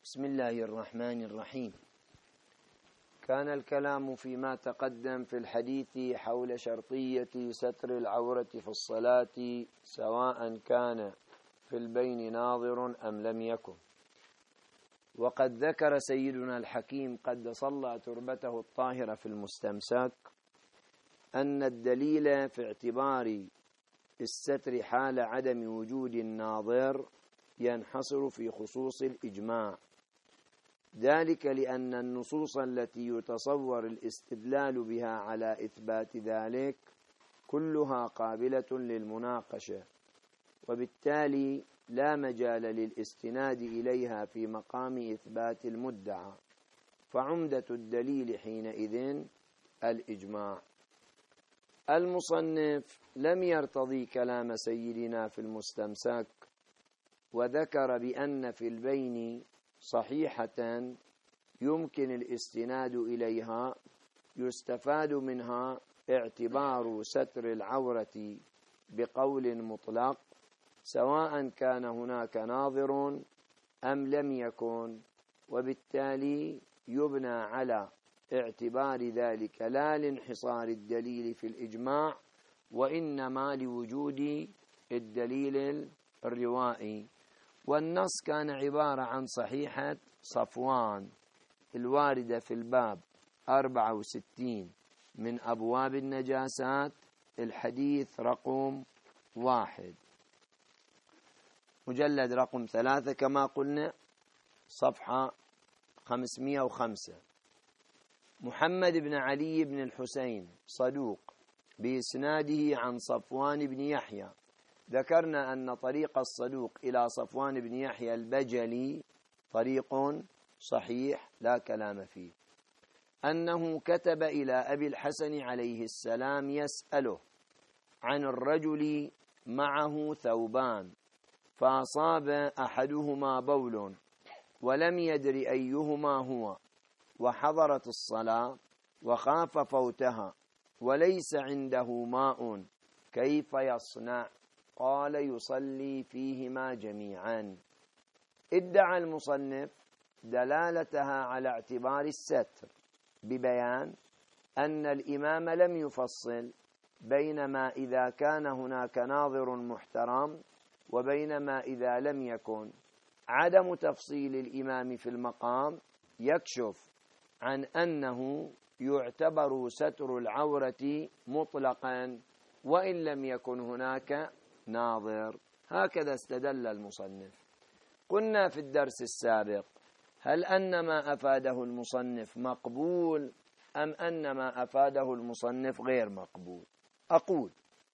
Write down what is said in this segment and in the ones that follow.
بسم الله الرحمن الرحيم. كان الكلام فيما تقدم في الحديث حول شرطية ستر العورة في الصلاة سواء كان في البين ناظر أم لم يكن. وقد ذكر سيدنا الحكيم قد صلى تربته الطاهرة في المستمسك أن الدليل في اعتبار الستر حال عدم وجود الناظر ينحصر في خصوص الإجماع، ذلك لأن النصوص التي يتصور الاستدلال بها على إثبات ذلك كلها قابلة للمناقشة، وبالتالي لا مجال للاستناد إليها في مقام إثبات المدعى، فعمدة الدليل حينئذ الإجماع. المصنف لم يرتضي كلام سيدنا في المستمسك، وذكر بأن في البين صحيحة يمكن الاستناد إليها يستفاد منها اعتبار ستر العورة بقول مطلق سواء كان هناك ناظر أم لم يكن، وبالتالي يبنى على اعتبار ذلك لا لانحصار الدليل في الإجماع، وإنما لوجود الدليل الروائي. والنص كان عبارة عن صحيحة صفوان الواردة في الباب 64 من أبواب النجاسات، الحديث رقم 1، مجلد رقم 3 كما قلنا، صفحة 505. محمد بن علي بن الحسين صدوق بإسناده عن صفوان بن يحيى. ذكرنا أن طريق الصدوق إلى صفوان بن يحيى البجلي طريق صحيح لا كلام فيه، أنه كتب إلى أبي الحسن عليه السلام يسأله عن الرجل معه ثوبان فأصاب أحدهما بول ولم يدر أيهما هو، وحضرت الصلاة وخاف فوتها وليس عنده ماء، كيف يصنع؟ قال يصلي فيهما جميعا. ادعى المصنف دلالتها على اعتبار الستر ببيان أن الإمام لم يفصل بينما إذا كان هناك ناظر محترم وبينما إذا لم يكن. عدم تفصيل الإمام في المقام يكشف عن أنه يعتبر ستر العورة مطلقا وإن لم يكن هناك ناظر. هكذا استدل المصنف. قلنا في الدرس السابق: هل أن ما أفاده المصنف مقبول أم أن ما أفاده المصنف غير مقبول؟ أقول: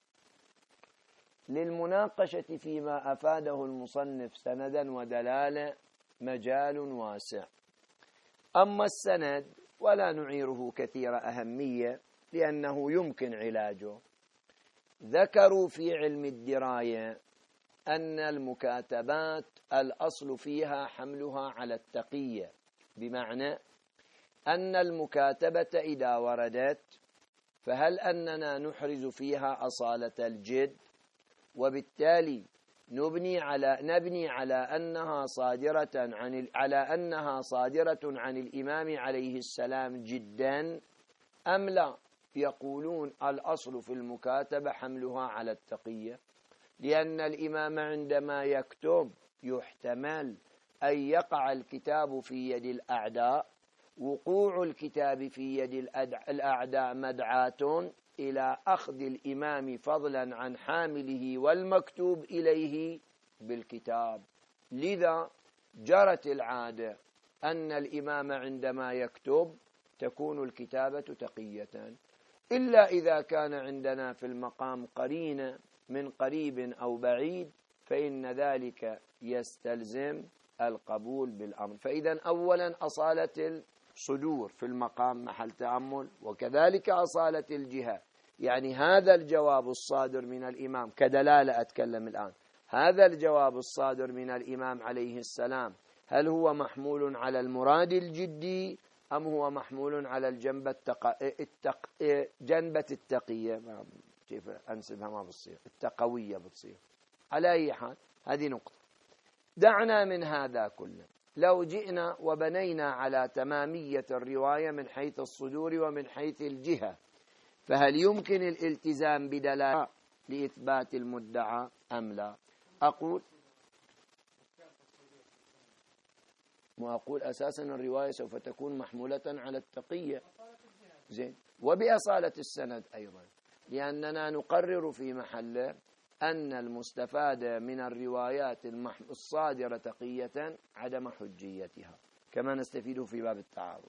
للمناقشة فيما أفاده المصنف سندا ودلالة مجال واسع، أما السند ولا نعيره كثير أهمية لأنه يمكن علاجه. ذكروا في علم الدراية أن المكاتبات الأصل فيها حملها على التقية، بمعنى أن المكاتبة إذا وردت فهل أننا نحرز فيها أصالة الجد، وبالتالي نبني على أنها صادرة عن الإمام عليه السلام جدا أم لا؟ يقولون الأصل في المكاتبة حملها على التقية، لأن الإمام عندما يكتب يحتمل أن يقع الكتاب في يد الأعداء. وقوع الكتاب في يد الأعداء مدعاة إلى أخذ الإمام فضلا عن حامله والمكتوب إليه بالكتاب. لذا جرت العادة أن الإمام عندما يكتب تكون الكتابة تقية، إلا إذا كان عندنا في المقام قرينة من قريب أو بعيد، فإن ذلك يستلزم القبول بالأمر. فإذا أولا أصالة الصدور في المقام محل تأمل، وكذلك أصالة الجهة. يعني هذا الجواب الصادر من الإمام كدلالة، أتكلم الآن، هذا الجواب الصادر من الإمام عليه السلام هل هو محمول على المراد الجدي أم هو محمول على جنبة التقية؟ كيف أنسبها؟ ما بتصير، التقوية بتصير. على أي حال هذه نقطة. دعنا من هذا كله. لو جئنا وبنينا على تمامية الرواية من حيث الصدور ومن حيث الجهة، فهل يمكن الالتزام بدلالة لإثبات المدعى أم لا؟ أقول أساسا الرواية سوف تكون محمولة على التقية، زين، وبأصالة السند أيضا، لأننا نقرر في محله أن المستفاد من الروايات الصادرة تقية عدم حجيتها، كما نستفيد في باب التعارض.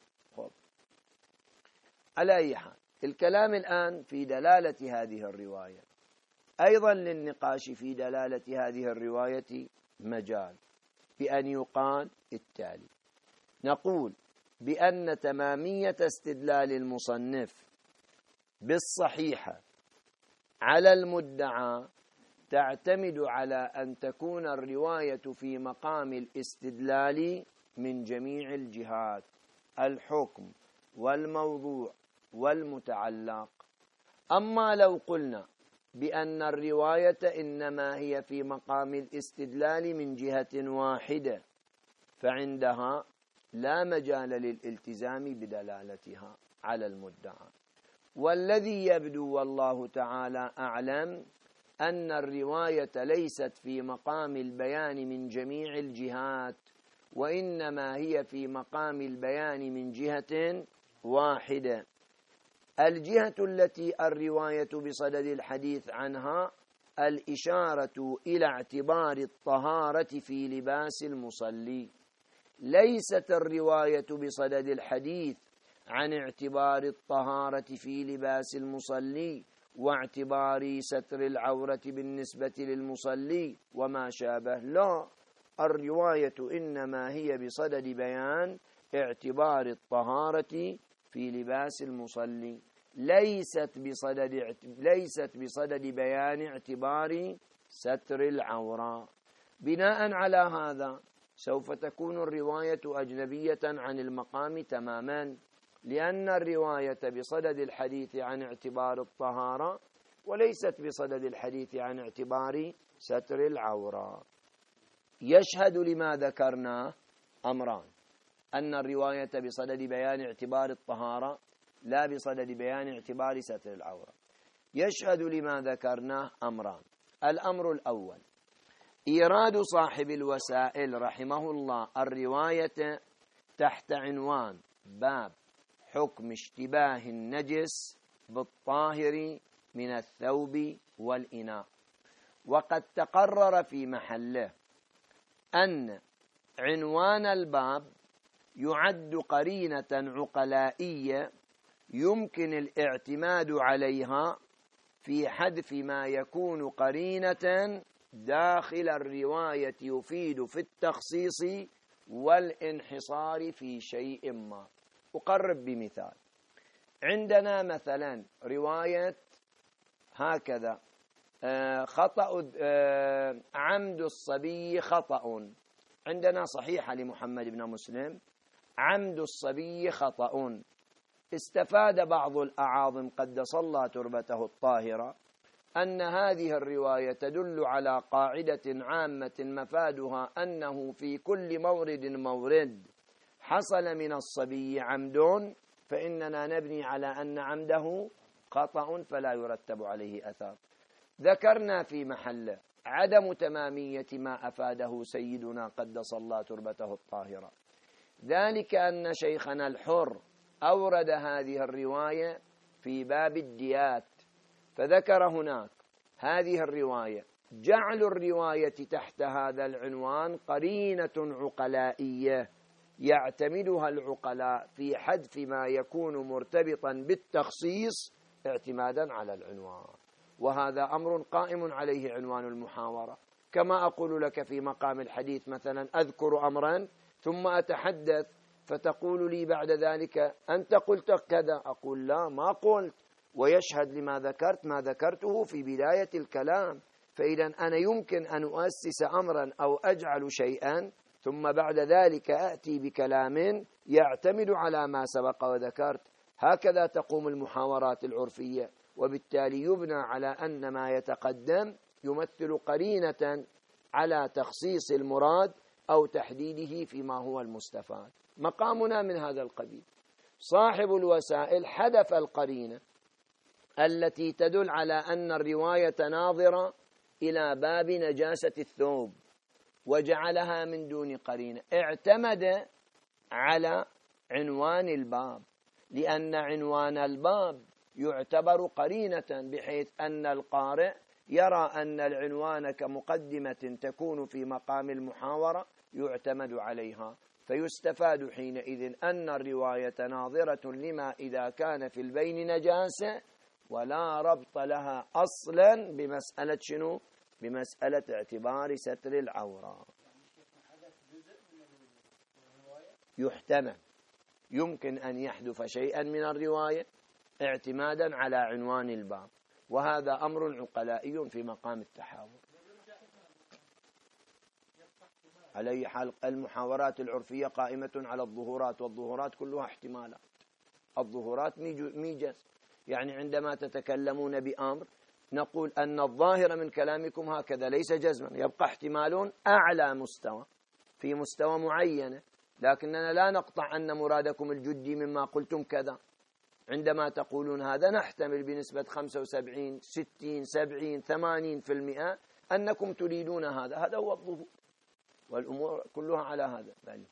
على أي حال، الكلام الآن في دلالة هذه الرواية. أيضا للنقاش في دلالة هذه الرواية مجال، بأن يقال التالي: نقول بأن تمامية استدلال المصنف بالصحيحة على المدعى تعتمد على أن تكون الرواية في مقام الاستدلال من جميع الجهات، الحكم والموضوع والمتعلق. أما لو قلنا بأن الرواية إنما هي في مقام الاستدلال من جهة واحدة، فعندها لا مجال للالتزام بدلالتها على المدعى. والذي يبدو والله تعالى أعلم أن الرواية ليست في مقام البيان من جميع الجهات، وإنما هي في مقام البيان من جهة واحدة. الجهة التي الرواية بصدد الحديث عنها الإشارة إلى اعتبار الطهارة في لباس المصلي. ليست الرواية بصدد الحديث عن اعتبار الطهارة في لباس المصلي واعتبار ستر العورة بالنسبة للمصلي وما شابه، لا، الرواية إنما هي بصدد بيان اعتبار الطهارة في لباس المصلي، ليست بصدد بيان اعتبار ستر العورة. بناء على هذا سوف تكون الرواية أجنبية عن المقام تماما، لأن الرواية بصدد الحديث عن اعتبار الطهارة وليست بصدد الحديث عن اعتبار ستر العورة. يشهد لما ذكرناه أمران: أن الرواية بصدد بيان اعتبار الطهارة لا بصدد بيان اعتبار ستر العورة. يشهد لما ذكرناه أمران: الأمر الأول إيراد صاحب الوسائل رحمه الله الرواية تحت عنوان باب حكم اشتباه النجس بالطاهر من الثوب والإناء، وقد تقرر في محله أن عنوان الباب يعد قرينة عقلائية يمكن الاعتماد عليها في حذف ما يكون قرينة داخل الرواية يفيد في التخصيص والانحصار في شيء ما. أقرب بمثال: عندنا مثلا رواية هكذا: خطأ عمد الصبي خطأ. عندنا صحيحة لمحمد بن مسلم: عمد الصبي خطأ. استفاد بعض الأعاظم قدس الله تربته الطاهرة أن هذه الرواية تدل على قاعدة عامة مفادها أنه في كل مورد حصل من الصبي عمد فإننا نبني على أن عمده خطأ فلا يرتب عليه أثر. ذكرنا في محله عدم تمامية ما أفاده سيدنا قدس الله تربته الطاهرة، ذلك أن شيخنا الحر أورد هذه الرواية في باب الديات، فذكر هناك هذه الرواية. جعل الرواية تحت هذا العنوان قرينة عقلائية يعتمدها العقلاء في حذف ما يكون مرتبطا بالتخصيص اعتمادا على العنوان، وهذا أمر قائم عليه عنوان المحاورة. كما أقول لك في مقام الحديث مثلا أذكر أمرا ثم أتحدث فتقول لي بعد ذلك أنت قلت كذا، أقول لا، ما قلت، ويشهد لما ذكرت ما ذكرته في بداية الكلام. فإذا أنا يمكن أن أؤسس أمرا أو أجعل شيئا ثم بعد ذلك أتي بكلام يعتمد على ما سبق وذكرت. هكذا تقوم المحاورات العرفية، وبالتالي يبنى على أن ما يتقدم يمثل قرينة على تخصيص المراد أو تحديده فيما هو المستفاد. مقامنا من هذا القبيل. صاحب الوسائل حذف القرينة التي تدل على أن الرواية ناظرة إلى باب نجاسة الثوب وجعلها من دون قرينة. اعتمد على عنوان الباب، لأن عنوان الباب يعتبر قرينة، بحيث أن القارئ يرى أن العنوان كمقدمة تكون في مقام المحاورة يعتمد عليها، فيستفاد حينئذ أن الرواية ناظرة لما إذا كان في البين نجاسة ولا ربط لها أصلا بمسألة شنو؟ بمسألة اعتبار ستر العورة. يحتمل، يمكن أن يحذف شيئا من الرواية اعتمادا على عنوان الباب، وهذا أمر عقلائي في مقام التحاور. على أي حال المحاورات العرفية قائمة على الظهورات، والظهورات كلها احتمالات. الظهورات ميجز، يعني عندما تتكلمون بأمر نقول أن الظاهر من كلامكم هكذا ليس جزما، يبقى احتمال أعلى مستوى في مستوى معينة، لكننا لا نقطع أن مرادكم الجدي مما قلتم كذا. عندما تقولون هذا نحتمل بنسبة 75 60 70 80% أنكم تريدون هذا. هذا هو الظهور، والأمور كلها على هذا. بل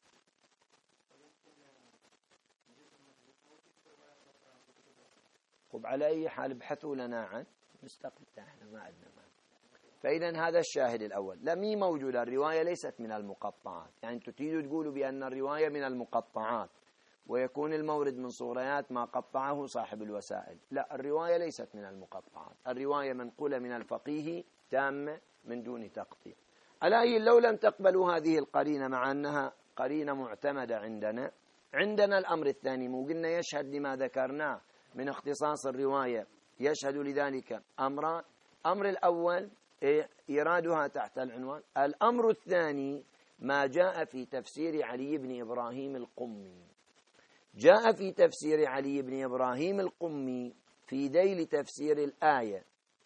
خب على أي حال ابحثوا لنا عن مستقبل، احنا ما عندنا معنى. فإذا هذا الشاهد الأول. لم موجودة، الرواية ليست من المقطعات، يعني تريدوا تقولوا بأن الرواية من المقطعات ويكون المورد من صوريات ما قطعه صاحب الوسائل. لا، الرواية ليست من المقطعات، الرواية منقولة من الفقيه تامة من دون تقطيع. على أي لو لم تقبلوا هذه القرينة مع أنها قرينة معتمدة عندنا الأمر الثاني، مو قلنا يشهد لما ذكرناه من اختصاص الرواية، يشهد لذلك أمران. أمر الأول إيرادها تحت العنوان. الأمر الثاني ما جاء في تفسير علي بن إبراهيم القمي. جاء في تفسير علي بن إبراهيم القمي في ذيل تفسير الآية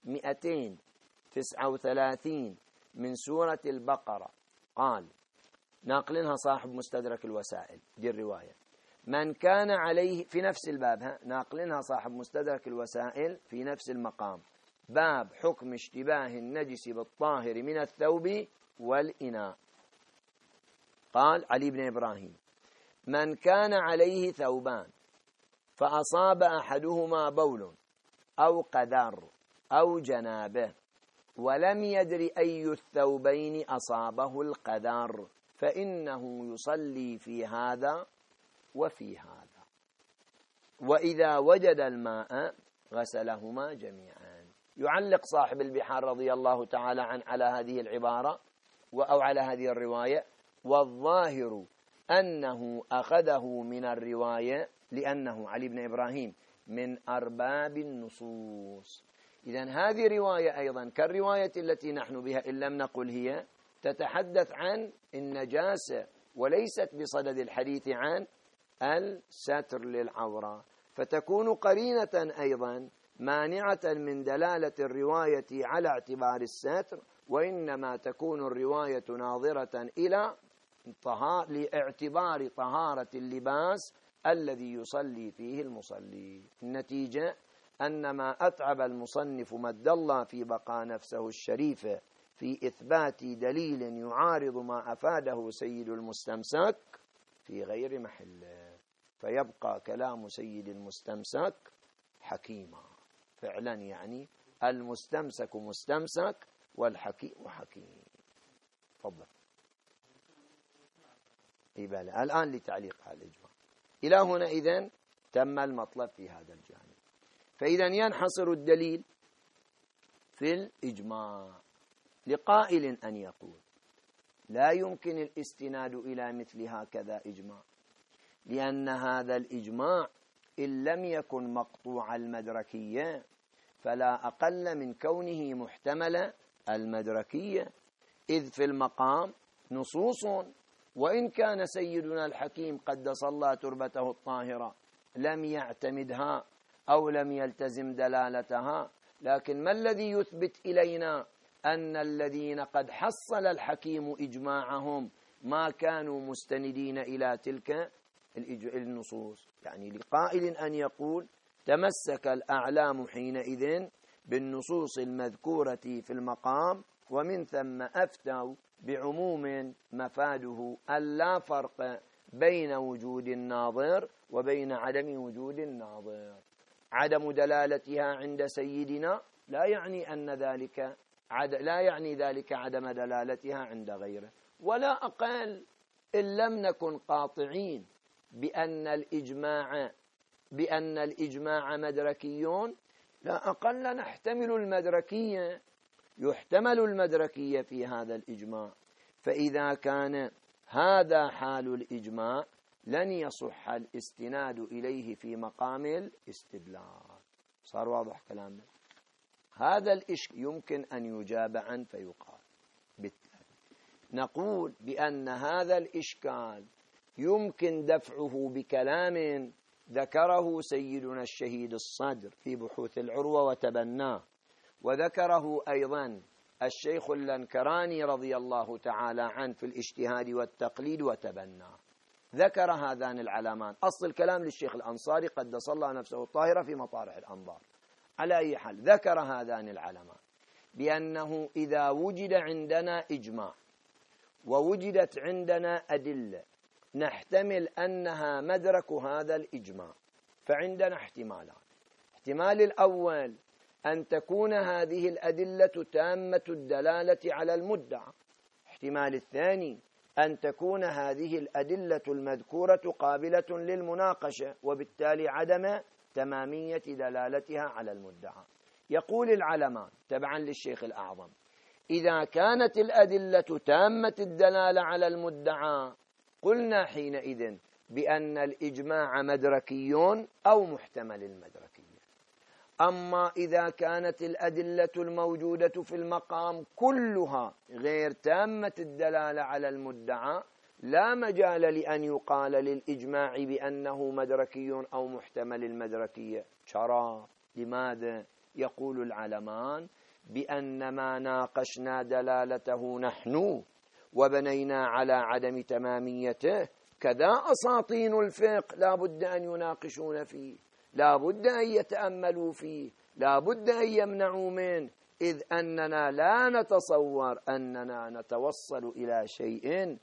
239 من سورة البقرة، قال، ناقلنها صاحب مستدرك الوسائل دي الرواية، من كان عليه في نفس الباب، ناقلنها صاحب مستدرك الوسائل في نفس المقام، باب حكم اشتباه النجس بالطاهر من الثوب والإناء. قال علي بن إبراهيم: من كان عليه ثوبان فأصاب أحدهما بول أو قذر أو جنابه ولم يدر أي الثوبين أصابه القذر فإنه يصلي في هذا وفي هذا، وإذا وجد الماء غسلهما جميعا. يعلق صاحب البحار رضي الله تعالى عنه على هذه العبارة أو على هذه الرواية: والظاهر أنه أخذه من الرواية لأنه علي بن إبراهيم من أرباب النصوص. إذن هذه رواية أيضا كالرواية التي نحن بها، إن لم نقل هي تتحدث عن النجاسة وليست بصدد الحديث عن الستر للعورة، فتكون قرينة أيضا مانعة من دلالة الرواية على اعتبار الستر، وإنما تكون الرواية ناظرة إلى لاعتبار طهارة اللباس الذي يصلي فيه المصلي. النتيجة أن ما أتعب المصنف مد الله في بقاء نفسه الشريفة في إثبات دليل يعارض ما أفاده سيد المستمسك في غير محله، فيبقى كلام سيد المستمسك حكيما فعلا، يعني المستمسك مستمسك والحكيم حكيم. تفضل. إبالة الآن لتعليق على الإجماع. إلى هنا إذن تم المطلب في هذا الجانب. فإذا ينحصر الدليل في الإجماع. لقائل أن يقول: لا يمكن الاستناد إلى مثل هكذا إجماع، لأن هذا الإجماع إن لم يكن مقطوع المدركية فلا أقل من كونه محتمل المدركية، إذ في المقام نصوص، وإن كان سيدنا الحكيم قدس الله تربته الطاهرة لم يعتمدها أو لم يلتزم دلالتها، لكن ما الذي يثبت إلينا أن الذين قد حصل الحكيم إجماعهم ما كانوا مستندين إلى تلك النصوص. يعني لقائل أن يقول تمسك الأعلام حينئذ بالنصوص المذكورة في المقام، ومن ثم أفتوا بعموم مفاده ألا فرق بين وجود الناظر وبين عدم وجود الناظر. عدم دلالتها عند سيدنا لا يعني ذلك عدم دلالتها عند غيره. ولا أقل إن لم نكن قاطعين بأن الإجماع مدركيون، لا أقل نحتمل المدركية، يحتمل المدركية في هذا الإجماع. فإذا كان هذا حال الإجماع لن يصح الاستناد إليه في مقام الاستدلال. صار واضح كلامنا؟ هذا الإشكال يمكن أن يجاب عنه فيقال. بالتالي نقول بأن هذا الإشكال يمكن دفعه بكلام ذكره سيدنا الشهيد الصدر في بحوث العروة وتبناه، وذكره أيضا الشيخ اللنكراني رضي الله تعالى عنه في الاجتهاد والتقليد وتبناه. ذكر هذان العلمان. أصل الكلام للشيخ الأنصاري قدس الله نفسه الطاهرة في مطارح الأنظار. على أي حال ذكر هذان العلمان بأنه إذا وجد عندنا إجماع ووجدت عندنا أدلة نحتمل أنها مدرك هذا الإجماع، فعندنا احتمالان. احتمال الأول أن تكون هذه الأدلة تامة الدلالة على المدعى. احتمال الثاني أن تكون هذه الأدلة المذكورة قابلة للمناقشة، وبالتالي عدم تمامية دلالتها على المدعى. يقول العلمان تبعا للشيخ الأعظم: إذا كانت الأدلة تامة الدلالة على المدعى قلنا حينئذ بأن الإجماع مدركي أو محتمل المدركية. أما إذا كانت الأدلة الموجودة في المقام كلها غير تامة الدلالة على المدعى لا مجال لأن يقال للإجماع بأنه مدركي أو محتمل المدركية. شرع. لماذا؟ يقول العلمان بأن ما ناقشنا دلالته نحن وبنينا على عدم تماميته كذا أساطين الفقه لا بد أن يناقشون فيه، لا بد أن يتأملوا فيه، لا بد أن يمنعوا منه، إذ أننا لا نتصور أننا نتوصل إلى شيء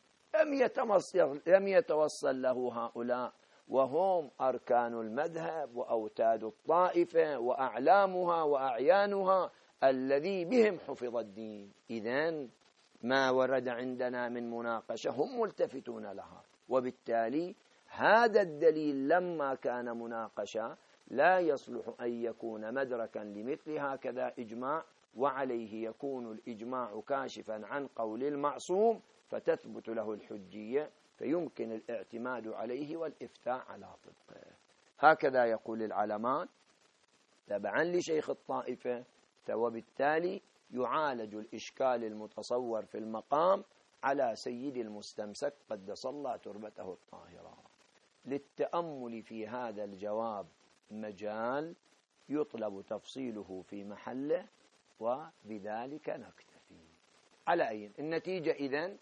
لم يتوصل له هؤلاء، وهم أركان المذهب وأوتاد الطائفة وأعلامها وأعيانها الذي بهم حفظ الدين. إذن ما ورد عندنا من مناقشة هم ملتفتون لها، وبالتالي هذا الدليل لما كان مناقشة لا يصلح أن يكون مدركا لمثل هكذا إجماع، وعليه يكون الإجماع كاشفا عن قول المعصوم فتثبت له الحجية، فيمكن الاعتماد عليه والإفتاء على طبقه. هكذا يقول العلمان تبعا لشيخ الطائفة. وبالتالي يعالج الإشكال المتصور في المقام على سيد المستمسك قدس الله تربته الطاهرة. للتأمل في هذا الجواب مجال يطلب تفصيله في محله، وبذلك نكتفي. على أي النتيجة إذن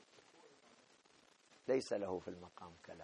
ليس له في المقام كلام.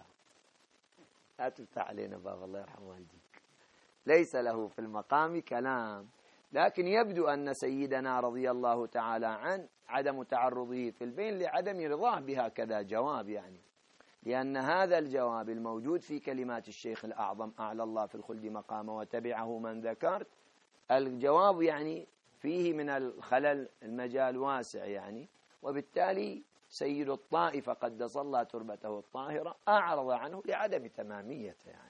لا تفتح علينا باب، الله يرحم والديك. ليس له في المقام كلام، لكن يبدو أن سيدنا رضي الله تعالى عنه عدم تعرضه في البين لعدم رضاه بهكذا جواب، يعني لأن هذا الجواب الموجود في كلمات الشيخ الأعظم أعلى الله في الخلد مقامه وتبعه من ذكرت، الجواب يعني فيه من الخلل المجال واسع يعني، وبالتالي سيد الطائفة قدس الله تربته الطاهرة أعرض عنه لعدم تماميته. يعني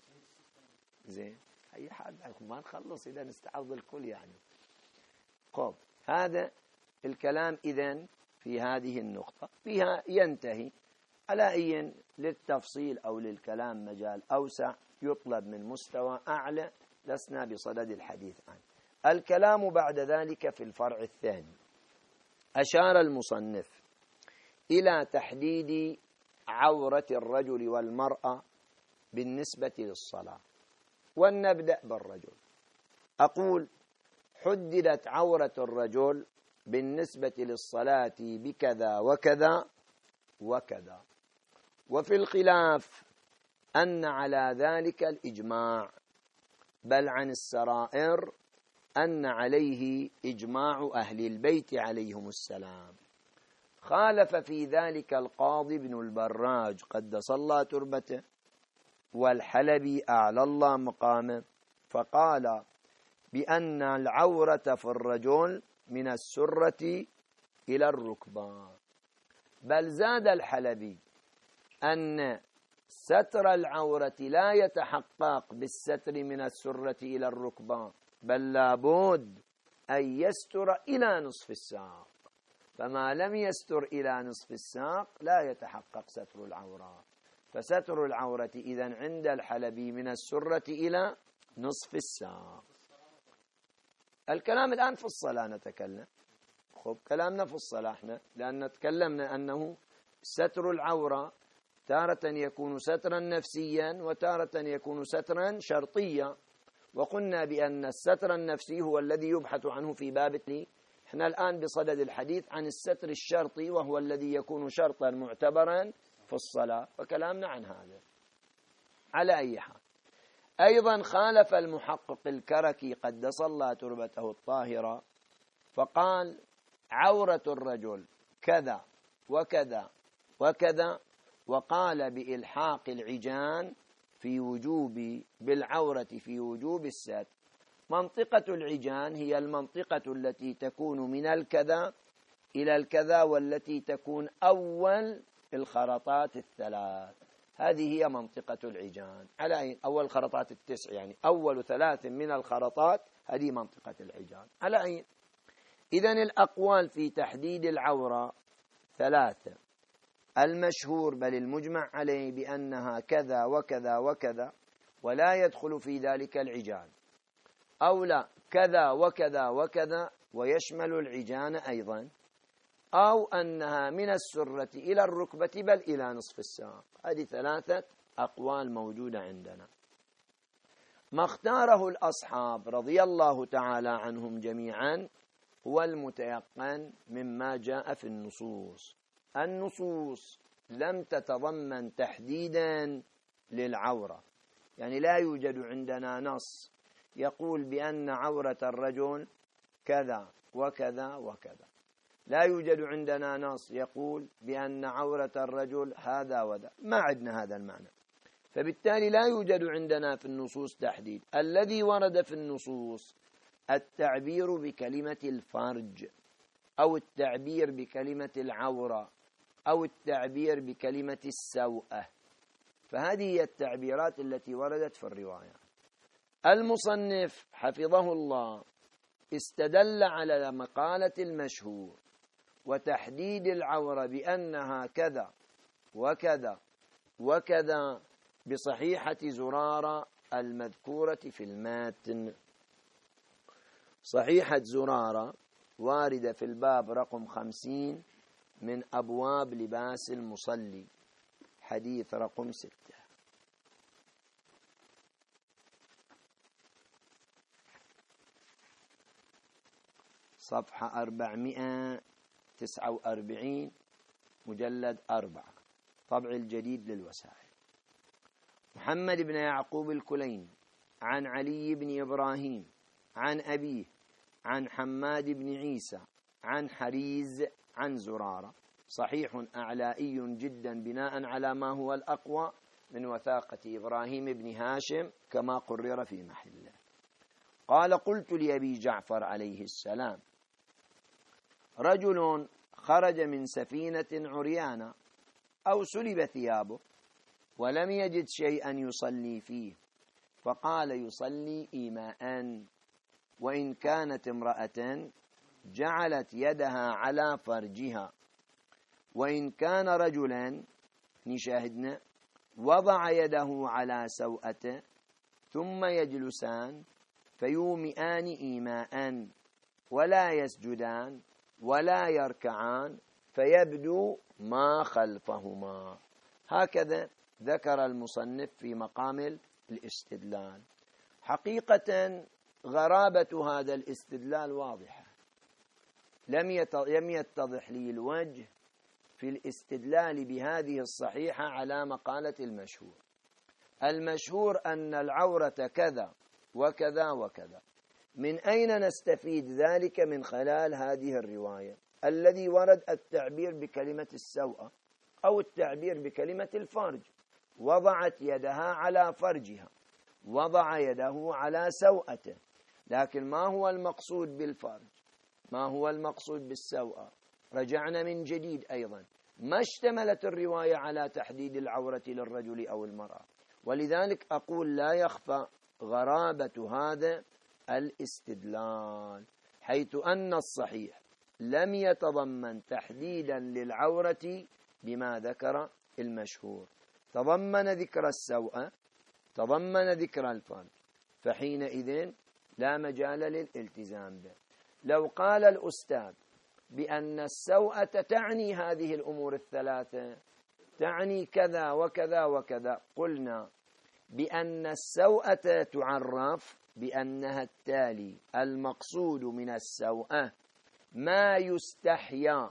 زين أي حال ما نخلص إذا نستعرض الكل يعني. طب هذا الكلام إذن في هذه النقطة فيها ينتهي. على أي للتفصيل أو للكلام مجال أوسع يطلب من مستوى أعلى لسنا بصدد الحديث عنه. الكلام بعد ذلك في الفرع الثاني. أشار المصنف إلى تحديد عورة الرجل والمرأة بالنسبة للصلاة، ولنبدأ بالرجل. أقول حددت عورة الرجل بالنسبة للصلاة بكذا وكذا، وكذا. وفي الخلاف أن على ذلك الإجماع، بل عن السرائر أن عليه إجماع أهل البيت عليهم السلام. خالف في ذلك القاضي بن البراج قدس الله تربته والحلبي أعلى الله مقامه، فقال بأن العورة في الرجل من السرة إلى الركبان. بل زاد الحلبي أن ستر العورة لا يتحقق بالستر من السرة إلى الركبان، بل لابد أن يستر إلى نصف الساق، فما لم يستر إلى نصف الساق لا يتحقق ستر العورة. فستر العورة إذن عند الحلبي من السرة إلى نصف الساق. الكلام الآن في الصلاة نتكلم. خب كلامنا في الصلاة احنا، لأن تكلمنا أنه ستر العورة تارة يكون سترا نفسيا وتارة يكون سترا شرطيا، وقلنا بأن الستر النفسي هو الذي يبحث عنه في باب احنا الآن بصدد الحديث عن الستر الشرطي، وهو الذي يكون شرطا معتبرا في الصلاة، وكلامنا عن هذا. على أي حال، أيضا خالف المحقق الكركي قدس الله تربته الطاهرة، فقال عورة الرجل كذا وكذا وكذا، وقال بإلحاق العجان في وجوب بالعورة في وجوب الستر. منطقة العجان هي المنطقة التي تكون من الكذا إلى الكذا، والتي تكون أول الخرطات الثلاث، هذه هي منطقة العجان. على أول خرطات التسع، يعني أول ثلاث من الخرطات، هذه منطقة العجان. على أي إذن الأقوال في تحديد العورة ثلاثة: المشهور بل المجمع عليه بأنها كذا وكذا وكذا، ولا يدخل في ذلك العجان، أو لا كذا وكذا وكذا ويشمل العجان أيضا، أو أنها من السرة إلى الركبة بل إلى نصف الساق. هذه ثلاثة أقوال موجودة عندنا. ما اختاره الأصحاب رضي الله تعالى عنهم جميعا هو المتيقن مما جاء في النصوص. النصوص لم تتضمن تحديدا للعورة، يعني لا يوجد عندنا نص يقول بأن عورة الرجل كذا وكذا وكذا، لا يوجد عندنا نص يقول بأن عورة الرجل هذا وذا، ما عندنا هذا المعنى. فبالتالي لا يوجد عندنا في النصوص تحديد. الذي ورد في النصوص التعبير بكلمة الفرج، أو التعبير بكلمة العورة، أو التعبير بكلمة السوءة، فهذه هي التعبيرات التي وردت في الرواية. المصنف حفظه الله استدل على مقالة المشهور وتحديد العورة بأنها كذا وكذا وكذا بصحيحة زرارة المذكورة في الماتن. صحيحة زرارة واردة في الباب رقم 50 من أبواب لباس المصلي، حديث رقم 6. صفحة 449 مجلد 4، طبع الجديد للوسائل. محمد بن يعقوب الكليني عن علي بن إبراهيم عن أبيه عن حماد بن عيسى عن حريز عن زرارة، صحيح أعلائي جدا بناء على ما هو الأقوى من وثاقة إبراهيم بن هاشم كما قرر في محله. قال: قلت لأبي جعفر عليه السلام: رجل خرج من سفينة عريانا أو سلب ثيابه ولم يجد شيئا يصلي فيه، فقال: يصلي إيماء، وإن كانت امرأة جعلت يدها على فرجها، وإن كان رجلا نشاهدنا وضع يده على سوءته، ثم يجلسان فيومئان إيماء، ولا يسجدان ولا يركعان، فيبدو ما خلفهما. هكذا ذكر المصنف في مقام الاستدلال. حقيقة غرابة هذا الاستدلال واضحة، لم يتضح لي الوجه في الاستدلال بهذه الصحيحة على مقالة المشهور. المشهور أن العورة كذا وكذا وكذا. من أين نستفيد ذلك؟ من خلال هذه الرواية الذي ورد التعبير بكلمة السوءة أو التعبير بكلمة الفرج. وضعت يدها على فرجها، وضع يده على سوءته، لكن ما هو المقصود بالفرج؟ ما هو المقصود بالسوءة؟ رجعنا من جديد أيضا، ما اشتملت الرواية على تحديد العورة للرجل أو المرأة. ولذلك أقول لا يخفى غرابة هذا الاستدلال، حيث أن الصحيح لم يتضمن تحديدا للعورة بما ذكر المشهور، تضمن ذكر السوءة، تضمن ذكر الفرج، فحينئذ لا مجال للالتزام به. لو قال الأستاذ بأن السوءة تعني هذه الأمور الثلاثة، تعني كذا وكذا وكذا، قلنا بأن السوءة تعرف بأنها التالي: المقصود من السوءة ما يستحيا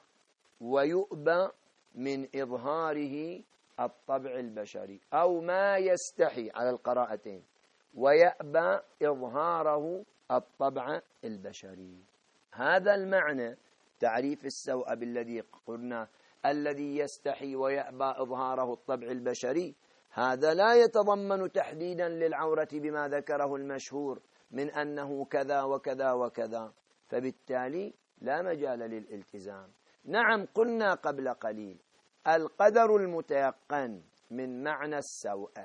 ويؤبى من إظهاره الطبع البشري، أو ما يستحي على القراءتين ويأبى إظهاره الطبع البشري. هذا المعنى تعريف السوءة بالذي قلنا الذي يستحي ويأبى إظهاره الطبع البشري، هذا لا يتضمن تحديدا للعورة بما ذكره المشهور من أنه كذا وكذا وكذا، فبالتالي لا مجال للالتزام. نعم، قلنا قبل قليل القدر المتيقن من معنى السوءة،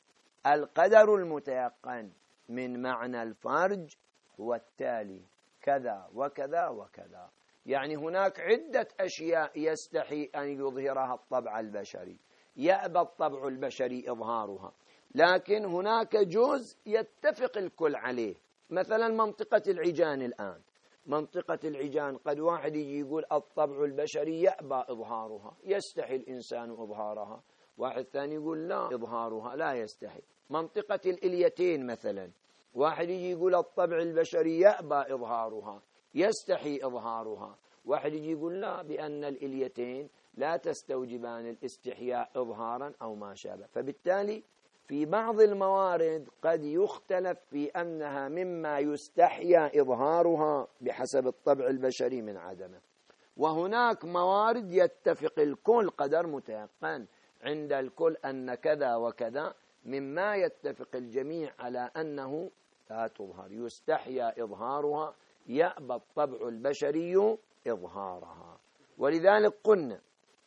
القدر المتيقن من معنى الفرج هو التالي: كذا وكذا وكذا. يعني هناك عدة أشياء يستحي أن يظهرها الطبع البشري، يأبى الطبع البشري إظهارها، لكن هناك جزء يتفق الكل عليه. مثلا منطقة العجان الآن، منطقة العجان قد واحد يجي يقول الطبع البشري يأبى إظهارها، يستحي الإنسان إظهارها، واحد ثاني يقول لا، إظهارها لا يستحي. منطقة الإليتين مثلا، واحد يجي يقول الطبع البشري يأبى إظهارها، يستحي إظهارها، واحد يجي يقول لا، بأن الإليتين لا تستوجبان الاستحياء إظهارا أو ما شابه. فبالتالي في بعض الموارد قد يختلف في أنها مما يستحيا إظهارها بحسب الطبع البشري من عدمه، وهناك موارد يتفق الكل قدر متيقن عند الكل أن كذا وكذا مما يتفق الجميع على أنه لا تظهر، يستحيا إظهارها، يأبى الطبع البشري إظهارها. ولذلك قلنا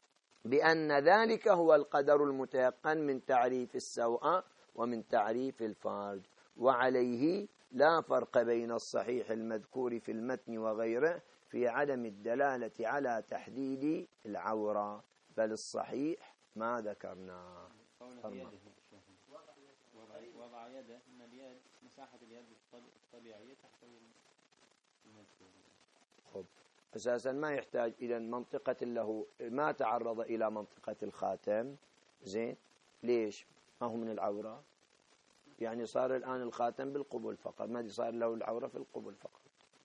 بأن ذلك هو القدر المتيقن من تعريف السوءة ومن تعريف الفرج، وعليه لا فرق بين الصحيح المذكور في المتن وغيره في عدم الدلالة على تحديد العورة، بل الصحيح ما ذكرناه. وضع يده من اليد، مساحة اليد الطبيعية تحتوي المذكور. خب أساسا ما يحتاج إلى منطقة له، ما تعرض إلى منطقة الخاتم، زين، ليش؟ ما هو من العورة، يعني صار الآن الخاتم بالقبل فقط، ما صار له العورة في القبل فقط،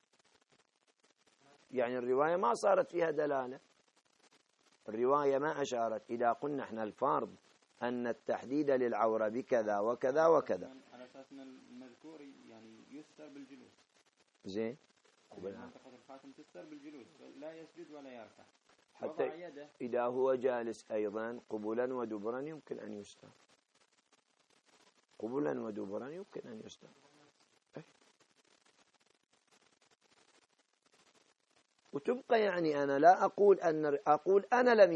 يعني الرواية ما صارت فيها دلالة، الرواية ما أشارت. إذا قلنا احنا الفرض أن التحديد للعورة بكذا وكذا وكذا، على أساس أن المذكور يعني يستر بالجلوس، زين، منطقة الخاتم تستر بالجلوس، لا يسجد ولا يركع، حتى إذا هو جالس أيضا قبلا ودبرا يمكن أن يستر، قبلا ودبرا يمكن أن يستر. وتبقى يعني أنا لا أقول أنا لم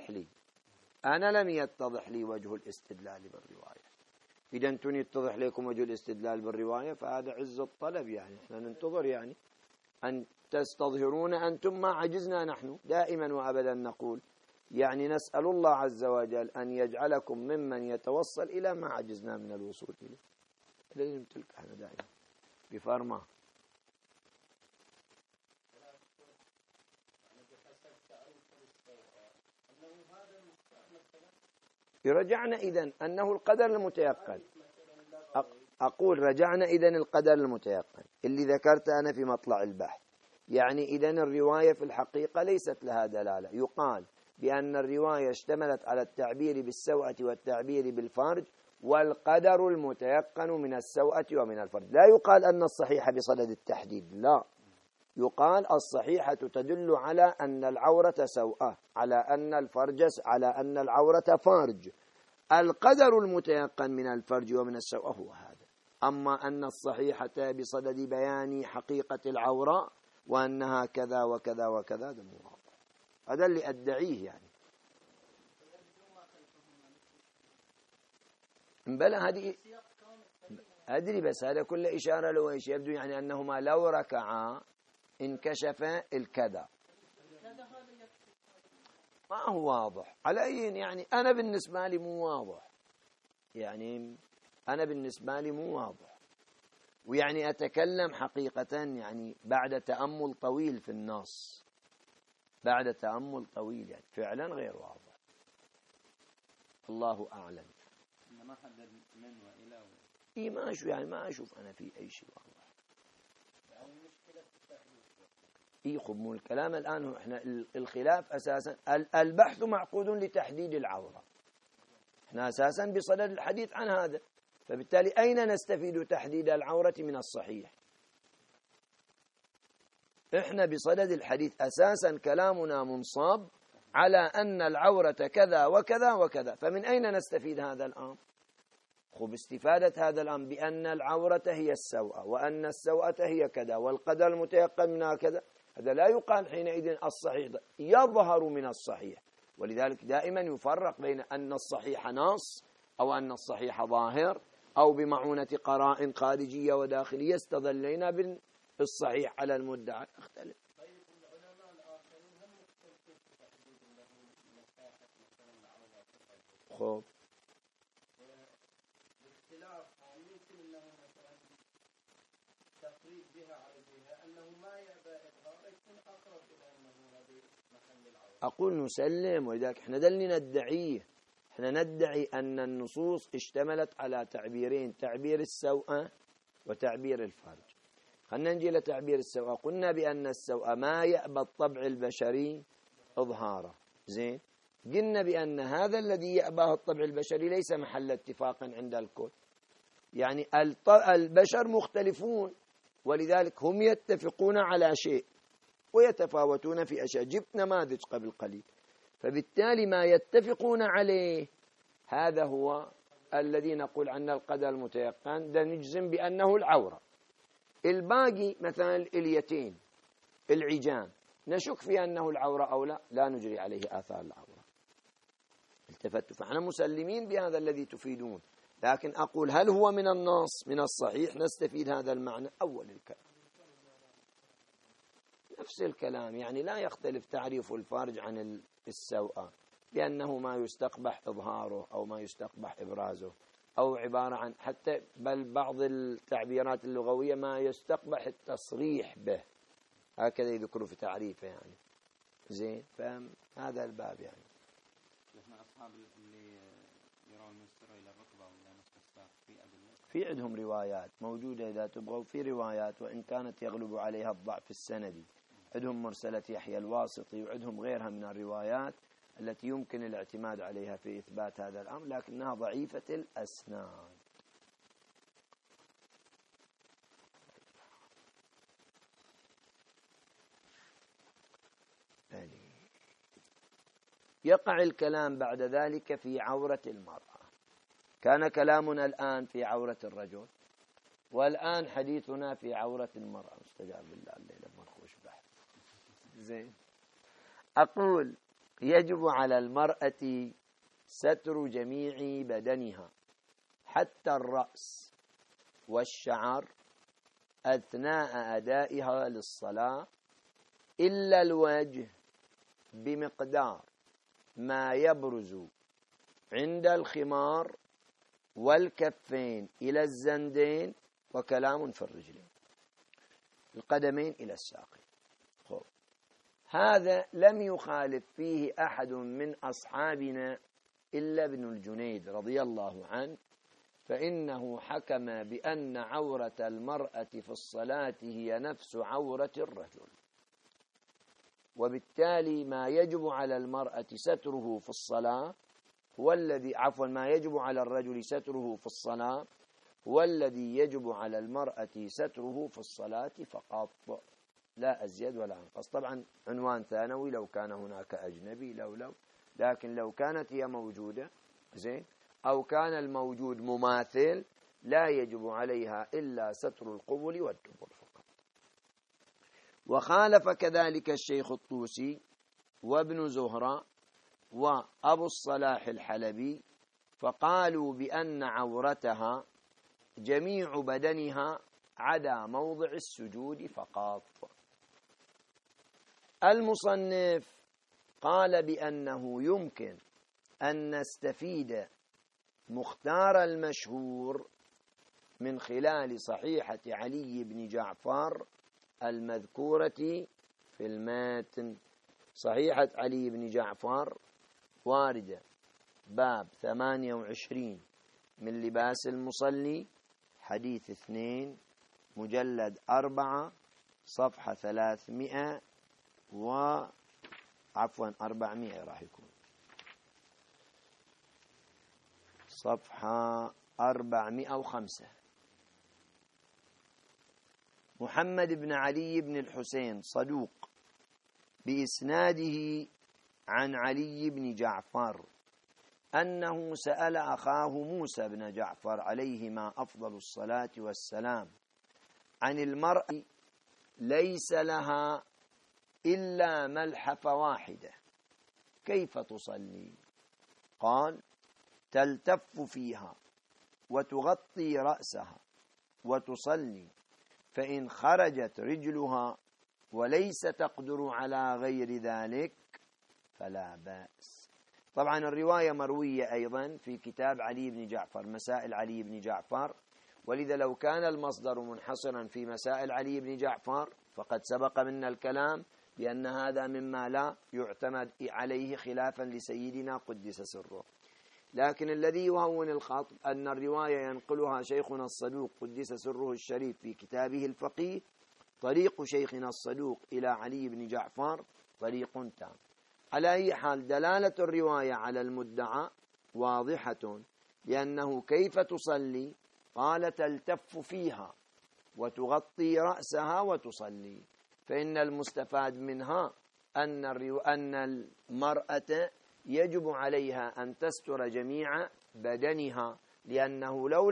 يتضح لي وجه الاستدلال بالرواية. إذا أنتم يتضح لكم وجه الاستدلال بالرواية فهذا عز الطلب، يعني احنا ننتظر يعني أن تستظهرون أنتم ما عجزنا نحن. دائما وأبدا نقول يعني نسأل الله عز وجل أن يجعلكم ممن يتوصل إلى ما عجزنا من الوصول إليه. لازم تلك احنا دائما بفرما. رجعنا إذن أنه القدر المتيقن، أقول رجعنا إذن القدر المتيقن اللي ذكرت أنا في مطلع البحث، يعني إذن الرواية في الحقيقة ليست لها دلالة. يقال بأن الرواية اشتملت على التعبير بالسوءة والتعبير بالفرج، والقدر المتيقن من السوءة ومن الفرج. لا يقال أن الصحيح بصدد التحديد، لا، يقال الصحيحة تدل على أن العورة سوءة، على أن الفرج، على أن العورة فرج. القدر المتيقن من الفرج ومن السوءة هو هذا. أما أن الصحيحة بصدد بيان حقيقة العورة وأنها كذا وكذا وكذا، هذا مو واضح، هذا اللي أدعيه يعني. بلى هذه أدري، بس هذا كل إشارة له إيش يبدو، يعني أنهما لو ركعا انكشف الكذا، ما هو واضح على أي، يعني أنا بالنسبة لي مو واضح، يعني أنا بالنسبة لي مو واضح، ويعني أتكلم حقيقة يعني بعد تأمل طويل في النص، بعد تأمل طويل، يعني فعلا غير واضح، الله أعلم. ما حدد من وإلى إيه ما أشوف، يعني ما أشوف أنا في أي شيء واضح. إيه خب مو الكلام الآن، إحنا الخلاف أساسا البحث معقود لتحديد العورة، إحنا أساسا بصدد الحديث عن هذا، فبالتالي أين نستفيد تحديد العورة من الصحيح؟ إحنا بصدد الحديث أساسا كلامنا منصاب على أن العورة كذا وكذا وكذا، فمن أين نستفيد هذا الأمر؟ خب استفادة هذا الأمر بأن العورة هي السوءة، وأن السوءة هي كذا، والقدر المتيقن منها كذا، هذا لا يقال حينئذ الصحيح يظهر من الصحيح. ولذلك دائما يفرق بين أن الصحيح نص، أو أن الصحيح ظاهر، أو بمعونة قرائن خارجية وداخلية استدلينا بالصحيح على المدعى، اختلف. خب أقول نسلم، ولذلك احنا ده اللي ندعيه، احنا ندعي أن النصوص اشتملت على تعبيرين، تعبير السوءة وتعبير الفرج. خلينا نجي لتعبير السوءة. قلنا بأن السوءة ما يأبى الطبع البشري إظهاره، زين، قلنا بأن هذا الذي يأباه الطبع البشري ليس محل اتفاق عند الكل، يعني البشر مختلفون، ولذلك هم يتفقون على شيء ويتفاوتون في أشياء. جبت نماذج قبل قليل، فبالتالي ما يتفقون عليه هذا هو الذي نقول عنه القدر المتيقن، ده نجزم بأنه العورة. الباقي مثلا اليتين، العجام، نشك في أنه العورة أو لا، لا نجري عليه آثار العورة. التفتوا، فاحنا مسلمين بهذا الذي تفيدون، لكن أقول هل هو من النص من الصحيح نستفيد هذا المعنى؟ أول الكلام نفس الكلام، يعني لا يختلف تعريف الفرج عن السوءة، لأنه ما يستقبح إظهاره أو ما يستقبح إبرازه، أو عبارة عن حتى بل بعض التعبيرات اللغوية ما يستقبح التصريح به، هكذا يذكروا في تعريفه يعني، زين، فهم هذا الباب يعني. احنا أصحاب اللي يرون من السر إلى الركبة وإلى نصف الساق في أدلة، في عندهم روايات موجودة إذا تبغوا، في روايات وإن كانت يغلب عليها الضعف السندي، عندهم مرسلة يحيى الواسطي، وعندهم غيرها من الروايات التي يمكن الاعتماد عليها في إثبات هذا الأمر، لكنها ضعيفة الأسناد. يقع الكلام بعد ذلك في عورة المرأة. كان كلامنا الآن في عورة الرجل، والآن حديثنا في عورة المرأة. مستجاب بالله الليلة منخوش بحث. زين، أقول يجب على المرأة ستر جميع بدنها حتى الرأس والشعر أثناء أدائها للصلاة، إلا الوجه بمقدار ما يبرز عند الخمار والكفين إلى الزندين، وكلام في الرجلين، القدمين إلى الساقين. هذا لم يخالف فيه أحد من أصحابنا إلا ابن الجنيد رضي الله عنه، فإنه حكم بأن عورة المرأة في الصلاة هي نفس عورة الرجل. وبالتالي ما يجب على المرأة ستره في الصلاة هو الذي ما يجب على الرجل ستره في الصلاة هو الذي يجب على المرأة ستره في الصلاة فقط، لا أزيد ولا أنقص. طبعا عنوان ثانوي لو كان هناك أجنبي لكن لو كانت هي موجودة زين أو كان الموجود مماثل لا يجب عليها إلا ستر القبل والدبر فقط. وخالف كذلك الشيخ الطوسي وابن زهرة وأبو الصلاح الحلبي، فقالوا بأن عورتها جميع بدنها عدا موضع السجود فقط. المصنف قال بأنه يمكن أن نستفيد مختار المشهور من خلال صحيحة علي بن جعفر المذكورة في الماتن. صحيحة علي بن جعفر واردة باب 28 من لباس المصلي، حديث 2 مجلد 4 صفحة 300 400 راح يكون صفحة 405. محمد بن علي بن الحسين صدوق بإسناده عن علي بن جعفر أنه سأل أخاه موسى بن جعفر عليهما أفضل الصلاة والسلام عن المرأة ليس لها إلا ملحفة واحدة كيف تصلي؟ قال: تلتف فيها وتغطي رأسها وتصلي، فإن خرجت رجلها وليس تقدر على غير ذلك فلا بأس. طبعا الرواية مروية أيضا في كتاب علي بن جعفر، مسائل علي بن جعفر، ولذا لو كان المصدر منحصرا في مسائل علي بن جعفر فقد سبق منا الكلام بأن هذا مما لا يعتمد عليه خلافا لسيدنا قدس سره. لكن الذي يهون الخط أن الرواية ينقلها شيخنا الصدوق قدس سره الشريف في كتابه الفقيه، طريق شيخنا الصدوق إلى علي بن جعفر طريق تام. على أي حال دلالة الرواية على المدعى واضحة، لأنه كيف تصلي؟ قال: تلتف فيها وتغطي رأسها وتصلي، فإن المستفاد منها أن المرأة يجب عليها أن تستر جميع بدنها، لأنه لو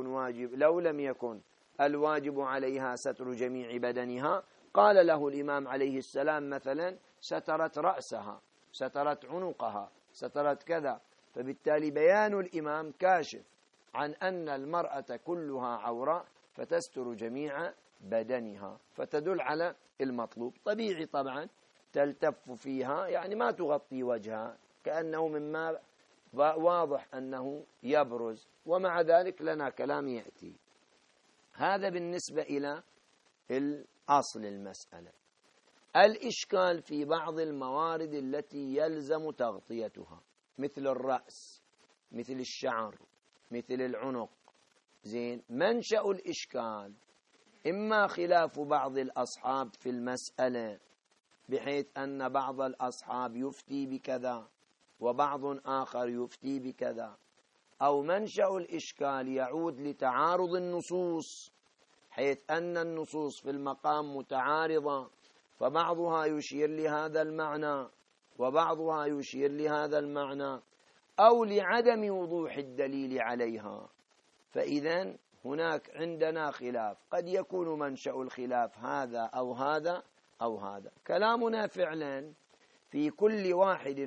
لم يكن الواجب عليها ستر جميع بدنها قال له الإمام عليه السلام مثلا: سترت رأسها، سترت عنقها، سترت كذا. فبالتالي بيان الإمام كاشف عن أن المرأة كلها عورة فتستر جميع بدنها، فتدل على المطلوب. طبيعي طبعا تلتف فيها يعني ما تغطي وجهها، كأنه مما واضح أنه يبرز، ومع ذلك لنا كلام يأتي. هذا بالنسبة إلى الأصل المسألة. الإشكال في بعض الموارد التي يلزم تغطيتها، مثل الرأس، مثل الشعر، مثل العنق. زين، منشأ الإشكال إما خلاف بعض الأصحاب في المسألة بحيث أن بعض الأصحاب يفتي بكذا وبعض آخر يفتي بكذا، أو منشأ الإشكال يعود لتعارض النصوص، حيث أن النصوص في المقام متعارضة، فبعضها يشير لهذا المعنى وبعضها يشير لهذا المعنى، أو لعدم وضوح الدليل عليها. فإذن هناك عندنا خلاف، قد يكون منشأ الخلاف هذا أو هذا أو هذا. كلامنا فعلا في كل واحد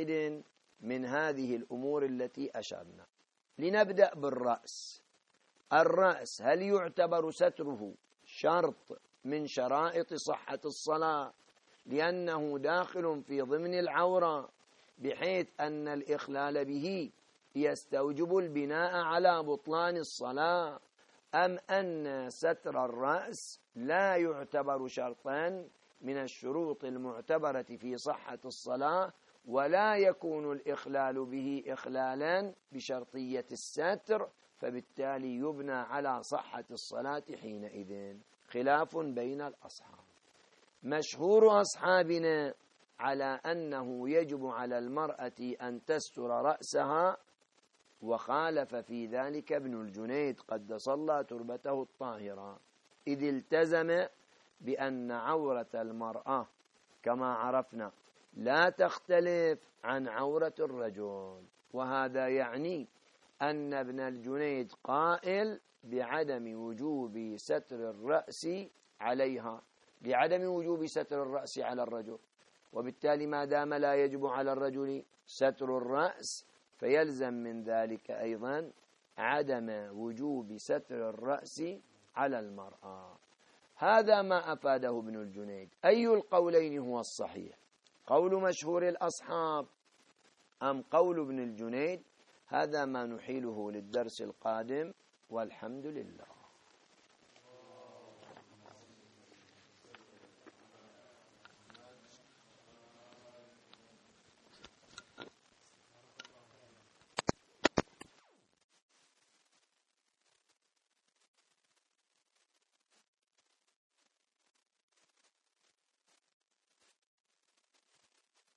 من هذه الأمور التي أشرنا. لنبدأ بالرأس. الرأس هل يعتبر ستره شرط من شرائط صحة الصلاة، لأنه داخل في ضمن العورة بحيث أن الإخلال به يستوجب البناء على بطلان الصلاة، أم أن ستر الرأس لا يعتبر شرطا من الشروط المعتبرة في صحة الصلاة، ولا يكون الإخلال به إخلالا بشرطية الستر، فبالتالي يبنى على صحة الصلاة حينئذ؟ خلاف بين الأصحاب. مشهور أصحابنا على أنه يجب على المرأة أن تستر رأسها، وخالف في ذلك ابن الجنيد قدس الله تربته الطاهرة، إذ التزم بأن عورة المرأة كما عرفنا لا تختلف عن عورة الرجل، وهذا يعني أن ابن الجنيد قائل بعدم وجوب ستر الرأس عليها، لعدم وجوب ستر الرأس على الرجل، وبالتالي ما دام لا يجب على الرجل ستر الرأس فيلزم من ذلك أيضا عدم وجوب ستر الرأس على المرأة. هذا ما أفاده ابن الجنيد. أي القولين هو الصحيح؟ قول مشهور الأصحاب أم قول ابن الجنيد؟ هذا ما نحيله للدرس القادم، والحمد لله.